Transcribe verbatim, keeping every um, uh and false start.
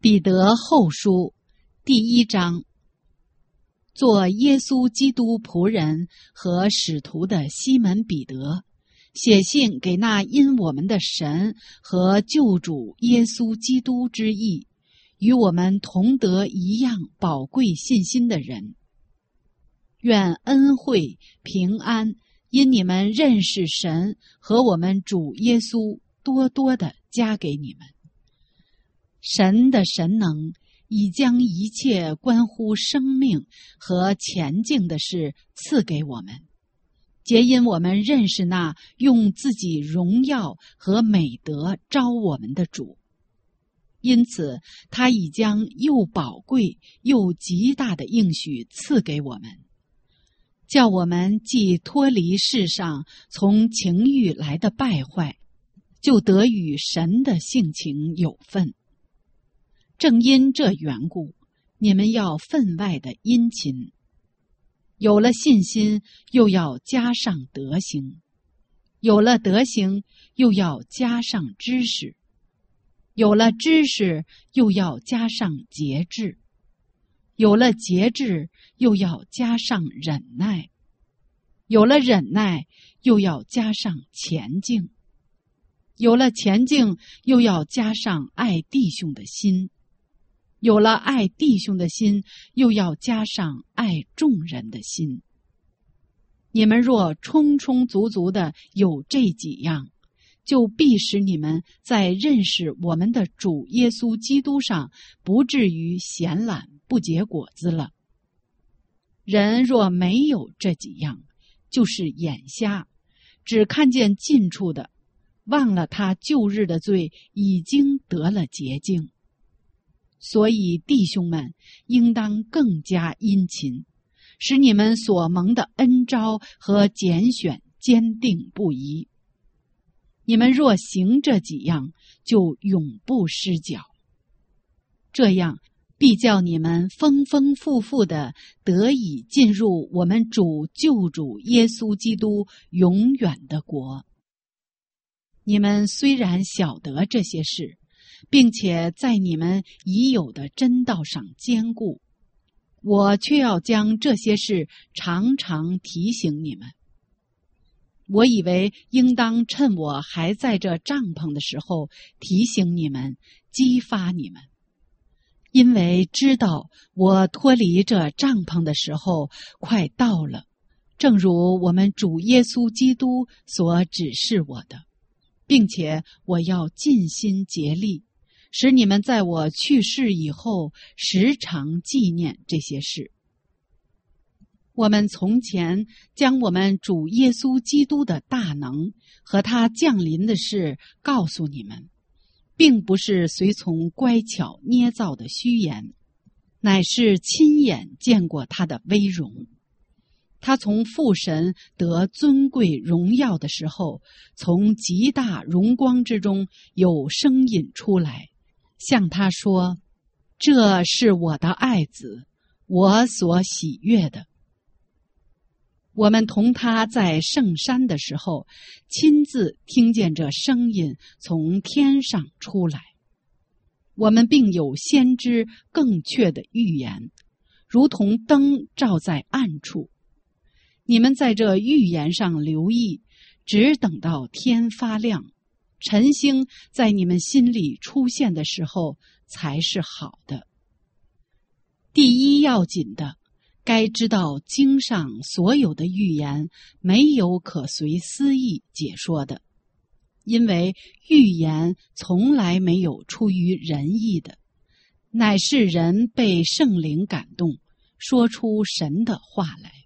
彼得后书第一章，做耶稣基督仆人和使徒的西门彼得，写信给那因我们的神和救主耶稣基督之义，与我们同得一样宝贵信心的人。愿恩惠平安因你们认识神和我们主耶稣多多的加给你们。神的神能已将一切关乎生命和前进的事赐给我们，皆因我们认识那用自己荣耀和美德招我们的主。因此他已将又宝贵又极大的应许赐给我们，叫我们既脱离世上从情欲来的败坏，就得与神的性情有分。正因这缘故，你们要分外的殷勤。有了信心，又要加上德行；有了德行，又要加上知识；有了知识，又要加上节制；有了节制，又要加上忍耐；有了忍耐，又要加上前进；有了前进，又要加上爱弟兄的心；有了爱弟兄的心，又要加上爱众人的心。你们若充充足足的有这几样，就必使你们在认识我们的主耶稣基督上不至于闲懒不结果子了。人若没有这几样，就是眼瞎，只看见近处的，忘了他旧日的罪已经得了洁净。所以弟兄们应当更加殷勤，使你们所蒙的恩召和拣选坚定不移。你们若行这几样，就永不失脚。这样必叫你们丰丰富富的得以进入我们主救主耶稣基督永远的国。你们虽然晓得这些事，并且在你们已有的真道上坚固，我却要将这些事常常提醒你们。我以为应当趁我还在这帐篷的时候提醒你们，激发你们，因为知道我脱离这帐篷的时候快到了，正如我们主耶稣基督所指示我的，并且我要尽心竭力，使你们在我去世以后时常纪念这些事。我们从前将我们主耶稣基督的大能和他降临的事告诉你们，并不是随从乖巧捏造的虚言，乃是亲眼见过他的威荣。他从父神得尊贵荣耀的时候，从极大荣光之中有声音出来，向他说：这是我的爱子，我所喜悦的。我们同他在圣山的时候，亲自听见这声音从天上出来。我们并有先知更确的预言，如同灯照在暗处。你们在这预言上留意，只等到天发亮，晨星在你们心里出现的时候，才是好的。第一要紧的，该知道经上所有的预言没有可随私意解说的，因为预言从来没有出于人意的，乃是人被圣灵感动，说出神的话来。